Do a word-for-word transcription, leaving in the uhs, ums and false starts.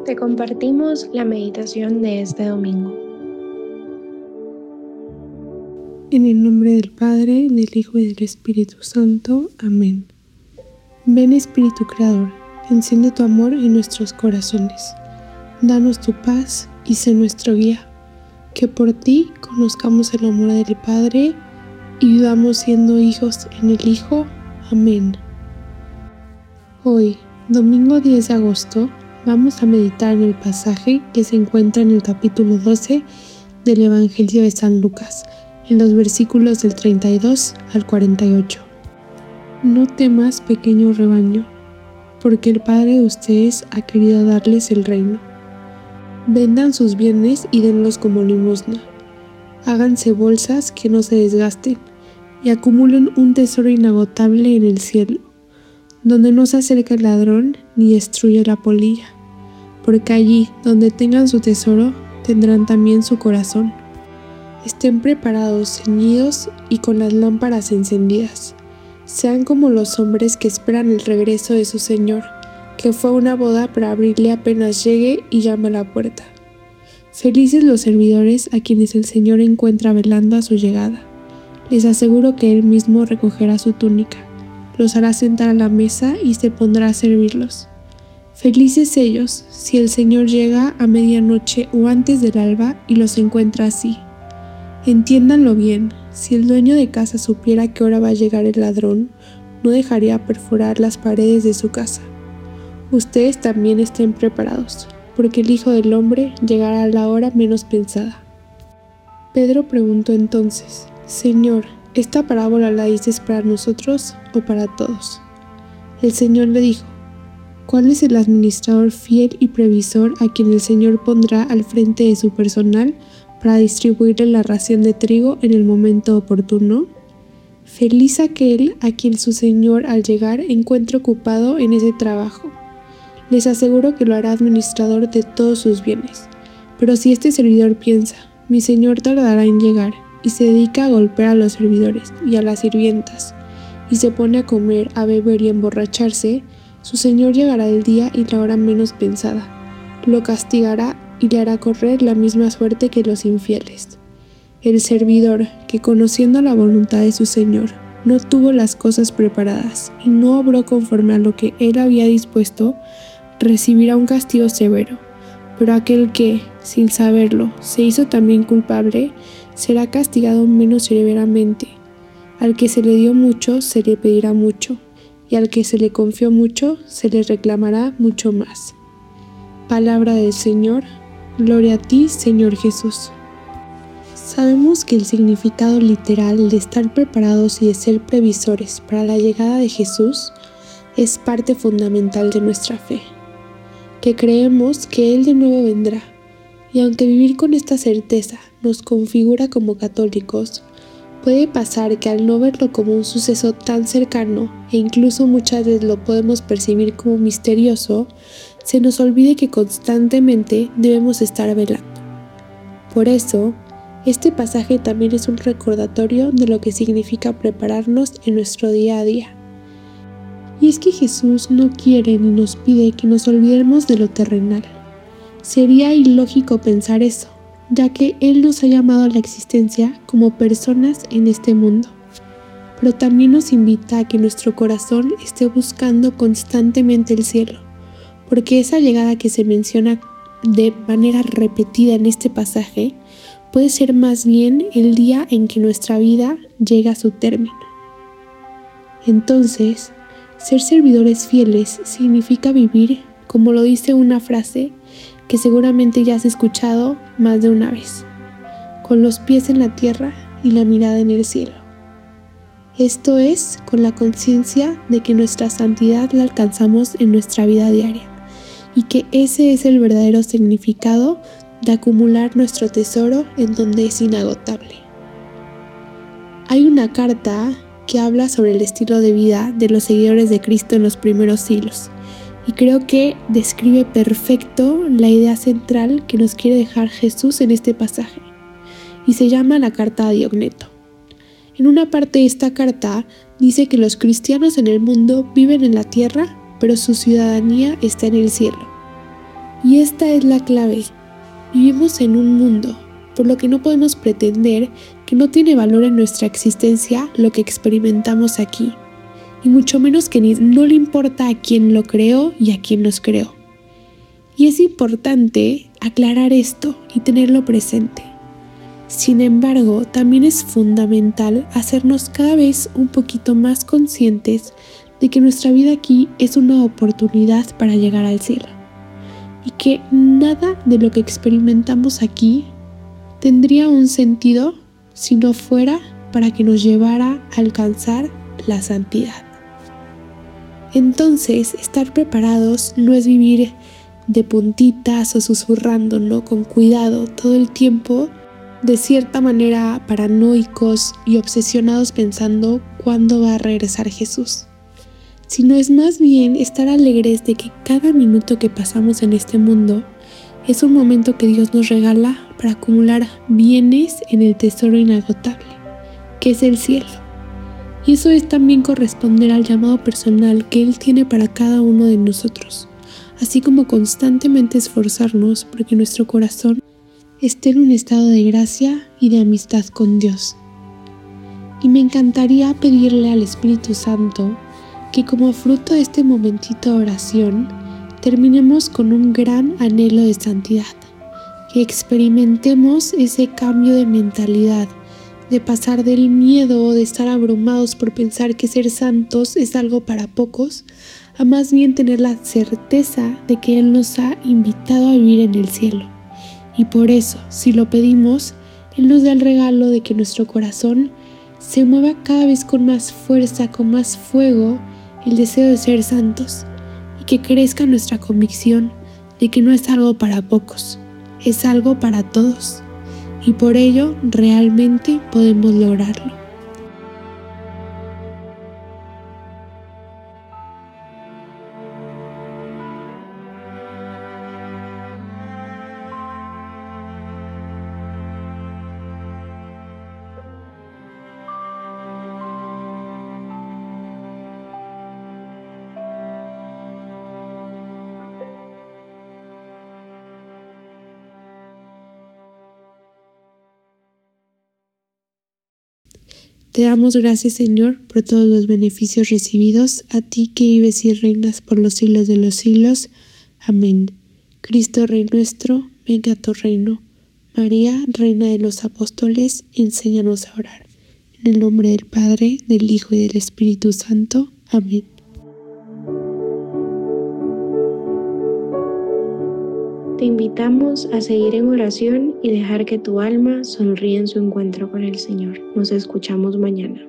Te compartimos la meditación de este domingo. En el nombre del Padre, del Hijo y del Espíritu Santo. Amén. Ven Espíritu Creador, enciende tu amor en nuestros corazones. Danos tu paz y sé nuestro guía. Que por ti conozcamos el amor del Padre y vivamos siendo hijos en el Hijo. Amén. Hoy, domingo diez de agosto, vamos a meditar en el pasaje que se encuentra en el capítulo doce del Evangelio de San Lucas, en los versículos del treinta y dos al cuarenta y ocho. No temas, pequeño rebaño, porque el Padre de ustedes ha querido darles el reino. Vendan sus bienes y denlos como limosna. Háganse bolsas que no se desgasten y acumulen un tesoro inagotable en el cielo, donde no se acerca el ladrón ni destruye la polilla, porque allí donde tengan su tesoro tendrán también su corazón. Estén preparados, ceñidos y con las lámparas encendidas. Sean como los hombres que esperan el regreso de su Señor, que fue a una boda para abrirle apenas llegue y llame a la puerta. Felices los servidores a quienes el Señor encuentra velando a su llegada. Les aseguro que Él mismo recogerá su túnica, los hará sentar a la mesa y se pondrá a servirlos. Felices ellos si el Señor llega a medianoche o antes del alba y los encuentra así. Entiéndanlo bien, si el dueño de casa supiera a qué hora va a llegar el ladrón, no dejaría perforar las paredes de su casa. Ustedes también estén preparados, porque el Hijo del Hombre llegará a la hora menos pensada. Pedro preguntó entonces: Señor, ¿esta parábola la dices para nosotros o para todos? El Señor le dijo: ¿Cuál es el administrador fiel y previsor a quien el Señor pondrá al frente de su personal para distribuirle la ración de trigo en el momento oportuno? Feliz aquel a quien su Señor al llegar encuentre ocupado en ese trabajo. Les aseguro que lo hará administrador de todos sus bienes. Pero si este servidor piensa: mi Señor tardará en llegar, y se dedica a golpear a los servidores y a las sirvientas, y se pone a comer, a beber y a emborracharse, su Señor llegará el día y la hora menos pensada, lo castigará y le hará correr la misma suerte que los infieles. El servidor, que conociendo la voluntad de su Señor, no tuvo las cosas preparadas y no obró conforme a lo que él había dispuesto, recibirá un castigo severo. Pero aquel que, sin saberlo, se hizo también culpable, será castigado menos severamente. Al que se le dio mucho, se le pedirá mucho, y al que se le confió mucho, se le reclamará mucho más. Palabra del Señor. Gloria a ti, Señor Jesús. Sabemos que el significado literal de estar preparados y de ser previsores para la llegada de Jesús es parte fundamental de nuestra fe, que creemos que Él de nuevo vendrá, y aunque vivir con esta certeza nos configura como católicos, puede pasar que al no verlo como un suceso tan cercano, e incluso muchas veces lo podemos percibir como misterioso, se nos olvide que constantemente debemos estar velando. Por eso, este pasaje también es un recordatorio de lo que significa prepararnos en nuestro día a día. Y es que Jesús no quiere ni nos pide que nos olvidemos de lo terrenal. Sería ilógico pensar eso, ya que Él nos ha llamado a la existencia como personas en este mundo. Pero también nos invita a que nuestro corazón esté buscando constantemente el cielo, porque esa llegada que se menciona de manera repetida en este pasaje puede ser más bien el día en que nuestra vida llega a su término. Entonces, ser servidores fieles significa vivir, como lo dice una frase que seguramente ya has escuchado más de una vez, con los pies en la tierra y la mirada en el cielo. Esto es con la conciencia de que nuestra santidad la alcanzamos en nuestra vida diaria y que ese es el verdadero significado de acumular nuestro tesoro en donde es inagotable. Hay una carta que habla sobre el estilo de vida de los seguidores de Cristo en los primeros siglos, y creo que describe perfecto la idea central que nos quiere dejar Jesús en este pasaje, y se llama la carta a Diogneto. En una parte de esta carta dice que los cristianos en el mundo viven en la tierra, pero su ciudadanía está en el cielo. Y esta es la clave. Vivimos en un mundo, por lo que no podemos pretender que no tiene valor en nuestra existencia lo que experimentamos aquí, y mucho menos que ni, no le importa a quién lo creó y a quién nos creó. Y es importante aclarar esto y tenerlo presente. Sin embargo, también es fundamental hacernos cada vez un poquito más conscientes de que nuestra vida aquí es una oportunidad para llegar al cielo, y que nada de lo que experimentamos aquí tendría un sentido si no fuera para que nos llevara a alcanzar la santidad. Entonces, estar preparados no es vivir de puntitas o susurrando, ¿no? Con cuidado todo el tiempo, de cierta manera paranoicos y obsesionados pensando cuándo va a regresar Jesús. Sino es más bien estar alegres de que cada minuto que pasamos en este mundo es un momento que Dios nos regala para acumular bienes en el tesoro inagotable, que es el cielo. Y eso es también corresponder al llamado personal que Él tiene para cada uno de nosotros, así como constantemente esforzarnos porque nuestro corazón esté en un estado de gracia y de amistad con Dios. Y me encantaría pedirle al Espíritu Santo que como fruto de este momentito de oración terminemos con un gran anhelo de santidad, que experimentemos ese cambio de mentalidad, de pasar del miedo o de estar abrumados por pensar que ser santos es algo para pocos, a más bien tener la certeza de que Él nos ha invitado a vivir en el cielo. Y por eso, si lo pedimos, Él nos da el regalo de que nuestro corazón se mueva cada vez con más fuerza, con más fuego, el deseo de ser santos, y que crezca nuestra convicción de que no es algo para pocos, es algo para todos, y por ello realmente podemos lograrlo. Te damos gracias, Señor, por todos los beneficios recibidos, a ti que vives y reinas por los siglos de los siglos. Amén. Cristo, Rey nuestro, venga a tu reino. María, Reina de los Apóstoles, enséñanos a orar. En el nombre del Padre, del Hijo y del Espíritu Santo. Amén. Te invitamos a seguir en oración y dejar que tu alma sonríe en su encuentro con el Señor. Nos escuchamos mañana.